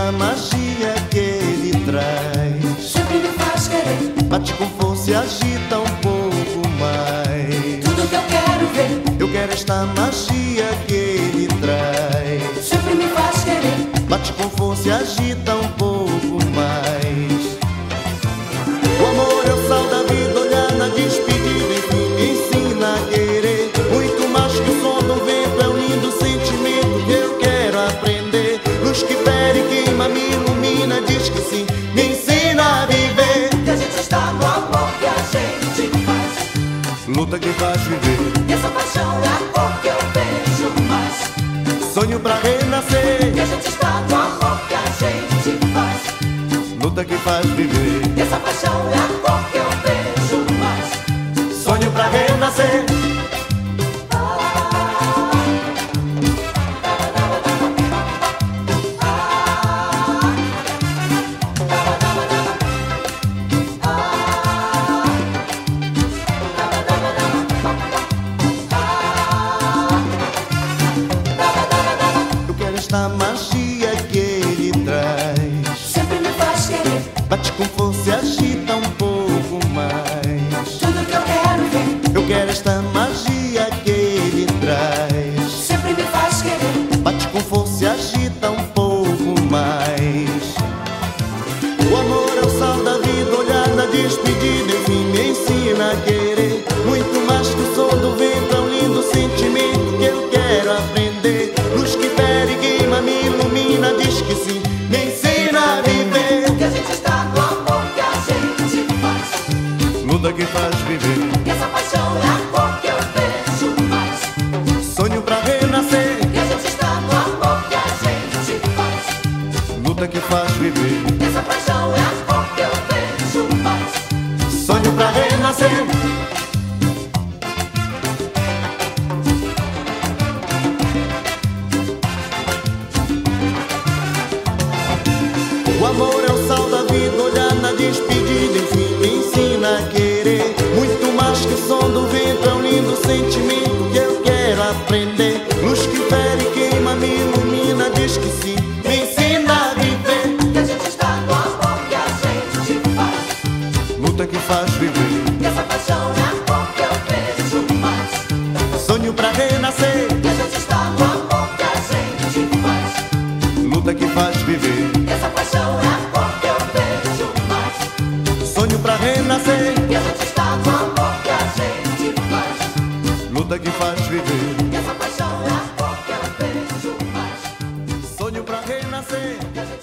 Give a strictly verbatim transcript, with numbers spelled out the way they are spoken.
esta magia que ele traz. Sempre me faz querer. Bate com força e agita um pouco mais. Tudo que eu quero ver. Eu quero esta magia que ele traz. Sempre me faz querer. Bate com força e agita um pouco mais. O amor é o sal da vida, olhar na despedida, enfim, me ensina a querer. Muito mais que o som do vento, é um lindo sentimento que eu quero aprender. Luz que fere, queima, me ilumina, diz que sim, me ensina a viver. Que a gente está no amor que a gente faz. Luta que faz viver. E essa paixão é a cor que eu vejo mais. Sonho pra renascer. Que a gente está no amor que a gente faz. Luta que faz viver. E essa paixão é a cor que eu vejo mais. Sonho pra renascer. Eu quero esta magia que ele traz. Sempre me faz querer. Bate com força e agita um pouco mais. Tudo que eu quero ver. Eu quero esta magia que ele traz. Sempre me faz querer. Bate com força e agita um pouco mais. O amor é o sal da vida, olhar na despedida, enfim, me ensina a querer. Muito mais que o som do vento, é um lindo sentimento que eu quero aprender. Luz que fere, queima, me ilumina, diz que sim, me ensina a viver. Que a gente está no amor que a gente faz. Luta que faz viver. E essa paixão é a cor que eu vejo mais. Sonho pra renascer. Que a gente está no amor que a gente faz. Luta que faz viver. E essa paixão é a cor que eu vejo mais. Sonho pra renascer. O amor é o sal da vida, olhar na despedida, enfim, me ensina a querer. Muito mais que o som do vento, é um lindo sentimento que eu quero aprender. Luz que fere, queima, me ilumina, diz que sim, me ensina a viver. Que a gente está no amor que a gente faz. Luta que faz viver. E essa paixão é a cor que eu vejo mais. Sonho pra renascer. Que a gente está no amor que a gente faz. Luta que faz viver. E essa paixão é a cor que eu vejo mais. Sonho pra renascer. Que a gente está no amor que a gente faz. Luta que faz viver. E essa paixão é a cor que eu vejo mais. Sonho pra renascer. Que a gente